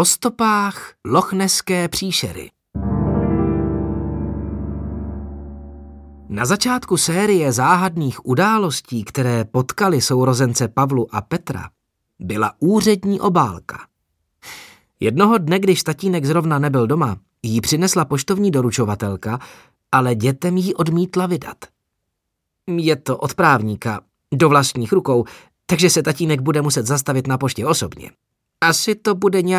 Po stopách Lochnesské příšery. Na začátku série záhadných událostí, které potkaly sourozence Pavlu a Petra, byla úřední obálka. Jednoho dne, když tatínek zrovna nebyl doma, jí přinesla poštovní doručovatelka, ale dětem jí odmítla vydat. Je to od právníka, do vlastních rukou, takže se tatínek bude muset zastavit na poště osobně. Asi to bude nějak